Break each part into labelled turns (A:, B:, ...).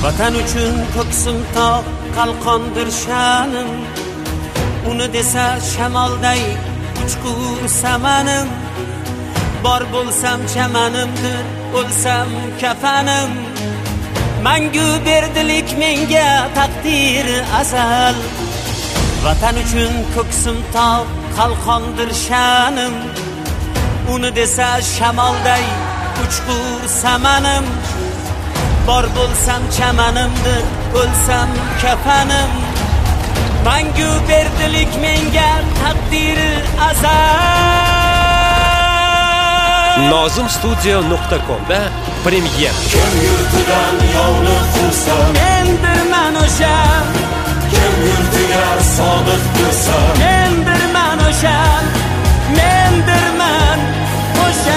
A: Vatan uchun ko'ksim tog' qalqondir sha'nim, uni desa shamolday uchqur samanim. Bor bo'lsam chamanimdir, o'lsam kafanim. Mangu berdilik menga taqdir azal. Vatan uchun ko'ksim tog' qalqondir sha'nim, uni desa shamolday uchqur samanim. Bor bo'lsam chamanimdir, o'lsam kafanim. Mangu berdilik menga taqdir azal.
B: Nozimstudio.com da premyer.
C: Kim yurtidan yovni quvsa,
A: Mendirman o'sha.
C: kim yurtiga sodiq bo'lsa,
A: Mendirman o'sha. Mendirman o'sha.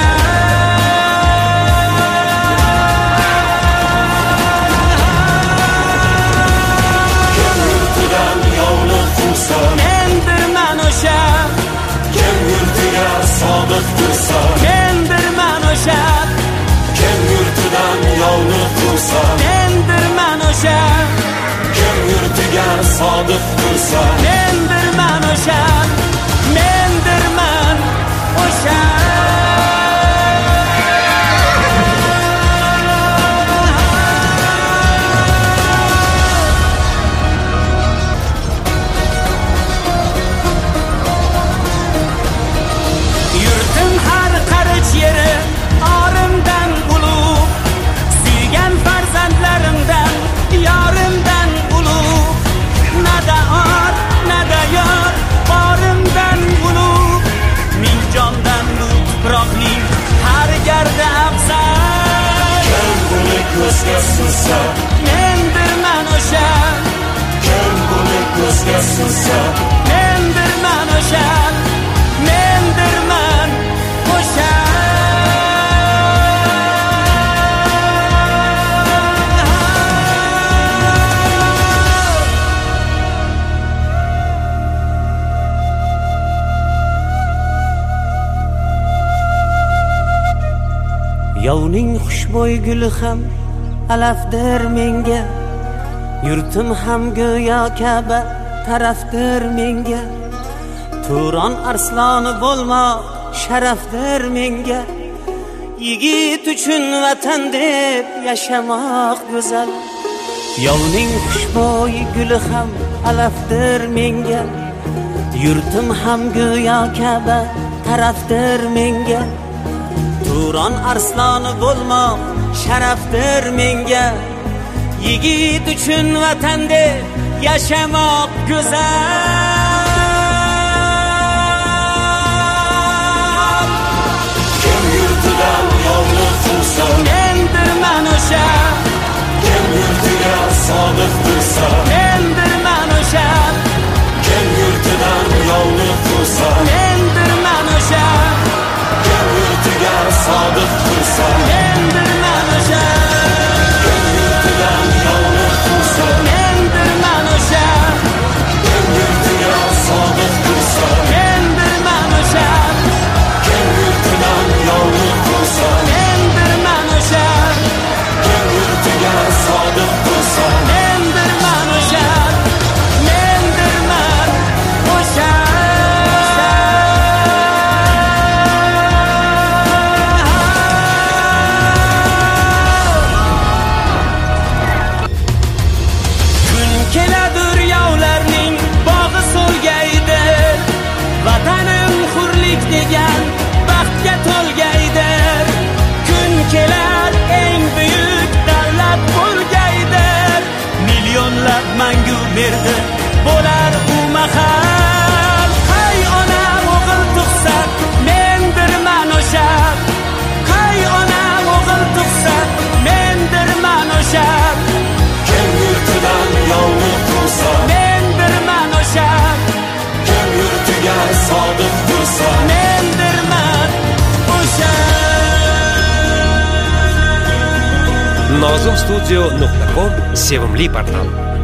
A: Mendirman o'sha.
C: kim yurtiga sodiq bo'lsa,
A: Mendirman o'sha.
C: kim yurtidan yovni quvsa,
A: Mendirman o'sha.
C: kim yurtiga sodiq bo'lsa,
A: Mendirman o'sha. Mendirman o'sha. Yurtim har qarich yeri orimdan ulug', suygan farzandlarimdan yorimdan ulug'. Nada or, nada yor, borimdan ulug'. Ming jondan bu tuproqning har gardi afzal.
C: kim buni ko'zga sursa,
A: Mendirman o'sha.
C: kim buni ko'zga sursa,
A: Mendirman o'sha. Mendirman o'sha. Yovning xushbo'y guli ham alafdir menga, yurtim ham go'yo Ka'ba tarafdir menga. Turon arsloni bo'lmoq sharafdir menga. Yigit uchun vatan deb yashamoq go'zal. Yovning xushbo'y guli ham alafdir menga, yurtim ham go'yo Ka'ba tarafdir menga. Turon arsloni bo'lmoq sharafdir menga. Yigit uchun vatan deb yashamoq go'zal.
C: kim yurtidan yovni quvsa,
A: Mendirman o'sha.
C: kim yurtiga sodiq bo'lsa,
A: Mendirman o'sha.
C: kim yurtidan yovni quvsa,
A: Mendirman o'sha.
C: kim yurtiga sodiq bo'lsa,
A: Mendirman o'sha.
C: kim yurtidan yovni quvsa,
A: Mendirman o'sha.
C: kim yurtiga sodiq bo'lsa,
A: Mendirman o'sha.
C: kim yurtidan yovni quvsa,
A: Mendirman o'sha.
C: kim yurtiga sodiq bo'lsa,
A: Mendirman o'sha. Mendirman o'sha. Kun keladur yovlarning bog'i so'lgaydi, vatanim hurlik degan baxtga to'lgaydi. Kun kelar eng buyuk davlat bo'lgaydi, millionlab mangu berdi bo'lar u mahal. Hay ona o'g'il tug'sa, mendirman o'sha. Hay ona o'g'il tug'sa, mendirman o'sha.
C: kim yurtidan yovni quvsa,
A: Mendirman o'sha.
C: kim yurtiga sodiq bo'lsa,
A: Mendirman o'sha.
B: Nozimstudio.com sevimli portal.